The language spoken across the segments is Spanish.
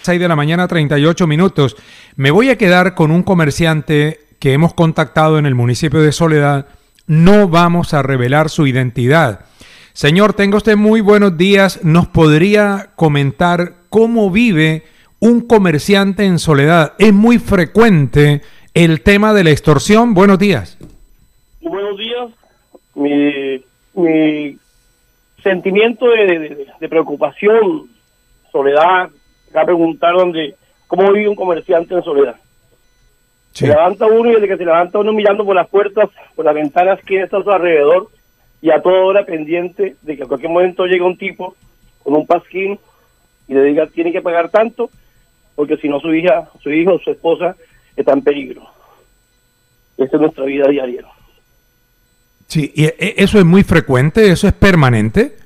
6 de la mañana, 38 minutos. Me voy a quedar con un comerciante que hemos contactado en el municipio de Soledad. No vamos a revelar su identidad. Señor, tenga usted muy buenos días. ¿Nos podría comentar cómo vive un comerciante en Soledad? Es muy frecuente el tema de la extorsión. Buenos días. Buenos días. Mi sentimiento de preocupación, Soledad, acá preguntaron cómo vive un comerciante en Soledad. Sí. Se levanta uno y desde que se levanta uno mirando por las puertas, por las ventanas que está a su alrededor y a toda hora pendiente de que a cualquier momento llega un tipo con un pasquín y le diga tiene que pagar tanto porque si no su hija, su hijo, su esposa está en peligro. Esa es nuestra vida diaria. Sí, ¿y eso es muy frecuente? ¿Eso es permanente?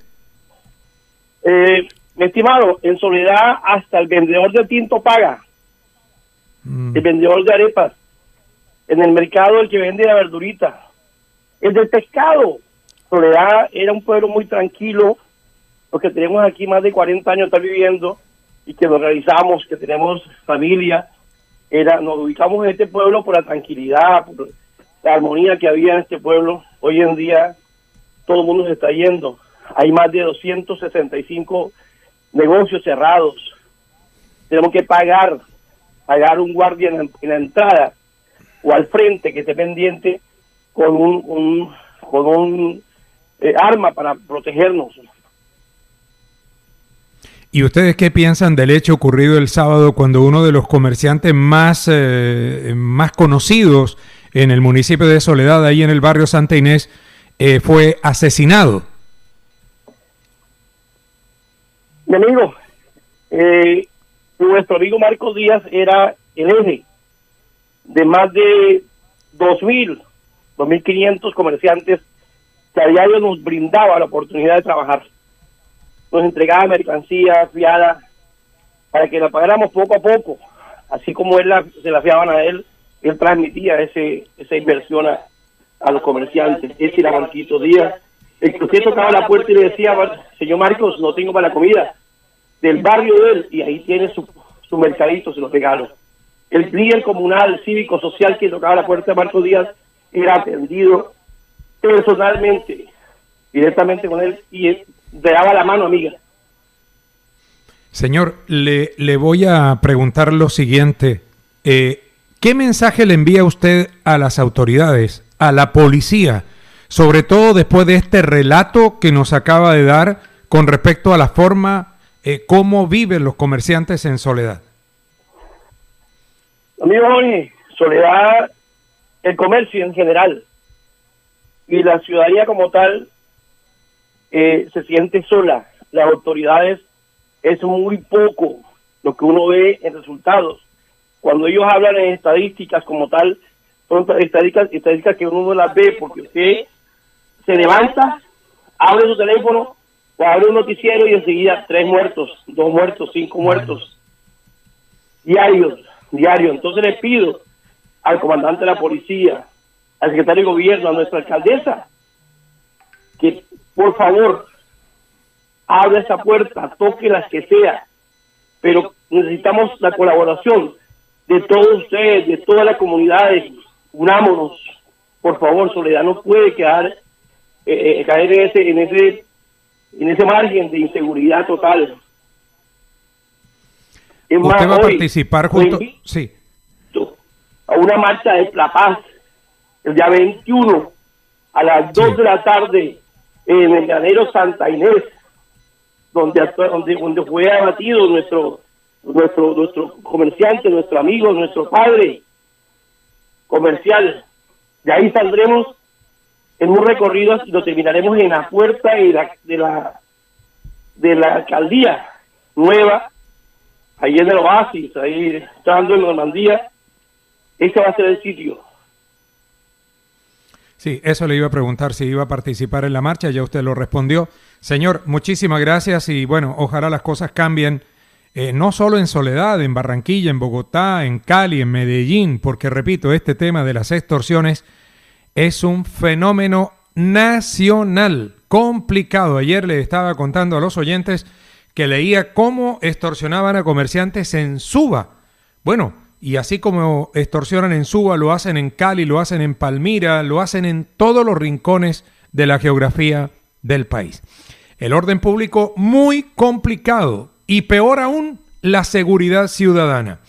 Mi estimado, en Soledad hasta el vendedor de tinto paga. El vendedor de arepas, en el mercado el que vende la verdurita, el del pescado. Soledad era un pueblo muy tranquilo, los que tenemos aquí más de 40 años estar viviendo y que nos realizamos, que tenemos familia, nos ubicamos en este pueblo por la tranquilidad, por la armonía que había en este pueblo. Hoy en día todo el mundo se está yendo, hay más de 265 negocios cerrados, tenemos que pagar un guardia en la entrada o al frente que esté pendiente con un arma para protegernos. ¿Y ustedes qué piensan del hecho ocurrido el sábado cuando uno de los comerciantes más conocidos en el municipio de Soledad, ahí en el barrio Santa Inés, fue asesinado? Mi amigo, nuestro amigo Marcos Díaz era el eje de más de 2.500 comerciantes que a diario nos brindaba la oportunidad de trabajar. Nos entregaba mercancía fiada para que la pagáramos poco a poco, así como se la fiaban a él transmitía esa inversión a los comerciantes. Ese era Marquito Díaz, el que usted tocaba la puerta y le decía, señor Marcos, no tengo para la comida, del barrio de él, y ahí tiene su mercadito, se los regalo. El líder comunal, cívico, social que tocaba la puerta de Marcos Díaz era atendido personalmente, directamente con él, y él le daba la mano, amiga. Señor, le voy a preguntar lo siguiente. ¿Qué mensaje le envía usted a las autoridades, a la policía, sobre todo después de este relato que nos acaba de dar con respecto a la forma cómo viven los comerciantes en Soledad? Amigo Jorge, Soledad, el comercio en general y la ciudadanía como tal se siente sola. Las autoridades es muy poco lo que uno ve en resultados. Cuando ellos hablan en estadísticas como tal, son estadísticas que uno no las ve porque usted se levanta, abre su teléfono o abre un noticiero y enseguida 3 muertos, 2 muertos, 5 muertos diario. Entonces le pido al comandante de la policía, al secretario de gobierno, a nuestra alcaldesa, que por favor abra esa puerta, toque las que sea, pero necesitamos la colaboración de todos ustedes, de todas las comunidades. Unámonos, por favor. Soledad no puede caer en ese margen de inseguridad total. Es ¿Usted más, va a participar junto? Sí. A una marcha de la paz el día 21 a las 2 de la tarde en el granero Santa Inés, donde fue abatido nuestro comerciante, nuestro amigo, nuestro padre comercial. De ahí saldremos en un recorrido y lo terminaremos en la puerta de la alcaldía nueva, ahí en el Oasis, ahí estando en Normandía. Ese va a ser el sitio. Sí, eso le iba a preguntar si iba a participar en la marcha, ya usted lo respondió. Señor, muchísimas gracias y bueno, ojalá las cosas cambien, no solo en Soledad, en Barranquilla, en Bogotá, en Cali, en Medellín, porque repito, este tema de las extorsiones es un fenómeno nacional complicado. Ayer le estaba contando a los oyentes que leía cómo extorsionaban a comerciantes en Suba. Bueno, y así como extorsionan en Suba, lo hacen en Cali, lo hacen en Palmira, lo hacen en todos los rincones de la geografía del país. El orden público muy complicado y peor aún, la seguridad ciudadana.